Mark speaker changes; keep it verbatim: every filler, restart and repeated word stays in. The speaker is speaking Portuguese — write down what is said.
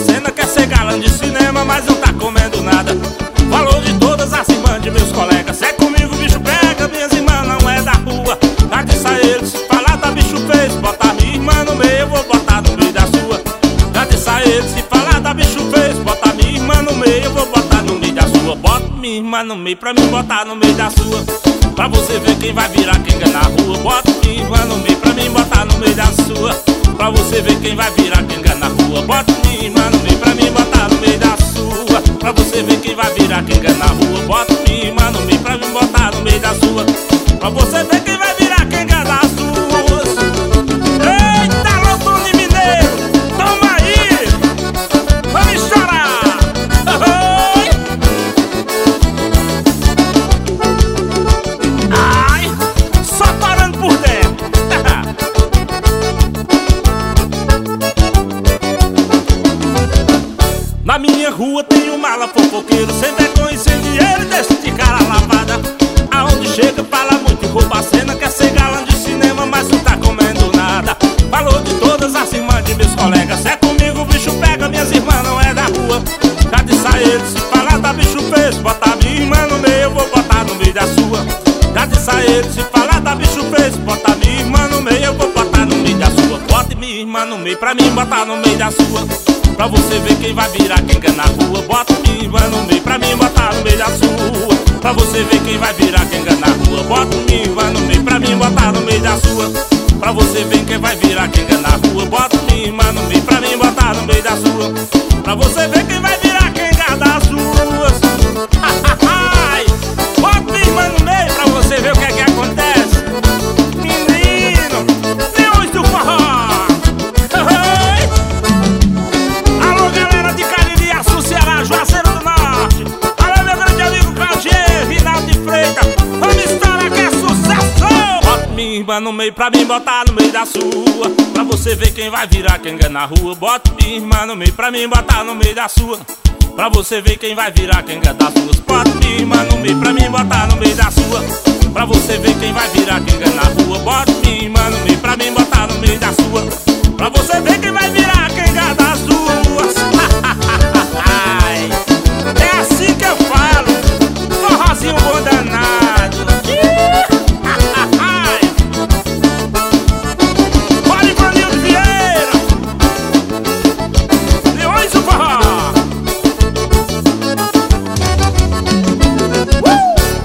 Speaker 1: cena, quer ser galã de cinema, mas não tá comendo nada. Falou de todas as irmãs de meus colegas, se é comigo o bicho pega, minhas irmãs não é da rua. Já disse a ele, se falar da bicho fez, botar minha irmã no meio, eu vou botar no meio da sua. Já disse a ele, se falar da bicho fez, botar minha irmã no meio, eu vou botar no meio da sua. Bota minha irmã no meio pra mim botar no meio da sua, pra você ver quem vai virar quem ganha na rua. Bota minha irmã no meio pra mim botar no meio da sua, pra você ver quem vai virar quem ganha na rua. Bota minha irmã no meio pra mim botar no meio da sua, pra você ver quem vai virar quem ganha na rua. Bota minha irmã no meio pra mim botar no meio da sua, pra você ver quem vai virar quem ganha das suas. Eita, Lotone Mineiro, toma aí, vamos chorar. Ai, só parando por dentro. Na minha rua tem um mala fofoqueiro, sem vergonha e sem dinheiro, deixa de cara lavada. Aonde chega fala muito e rouba a cena, quer ser galã de cinema, mas não tá comendo nada. Falou de todas as irmãs de meus colegas, se é comigo o bicho pega, minhas irmãs não é da rua. Já disse a ele, se falar da bicho fez, botar minha irmã no meio, eu vou botar no meio da sua. Já disse a ele, se falar da bicho fez, botar minha irmã no meio, eu vou botar no meio da sua. Bote minha irmã no meio pra mim botar no meio da sua, pra você ver quem vai virar quem ganha na rua. Bota minha irmã no meio pra mim botar no meio da sua, pra você ver quem vai virar quem ganha na rua. Bota minha irmã no meio pra mim botar no meio da sua, pra você ver quem vai virar quem ganha na rua. Bota minha irmã no meio pra mim botar no meio da sua, pra você ver quem vai virar quem ganha das suas. Bota minha irmã no meio pra você ver o que é que acontece. Menino, Leões do Forró. Alô, galera de Cariri, Açu, Ceará, Juazeiro do Norte. Alô, meu grande amigo Claudier, Rinaldo de Freitas. Vamos estourar que é sucesso. Bota minha irmã no meio pra mim botar no meio da sua, pra você ver quem vai virar quem ganha na rua. Bota minha irmã no meio pra mim botar no meio da sua, pra você ver quem vai virar quem ganha das suas. Bota minha irmã no meio pra mim botar no meio da sua, pra você ver quem vai virar quem ganha na rua. Bota minha irmã no meio pra mim botar no meio da sua, pra você ver quem vai virar quem ganha das suas.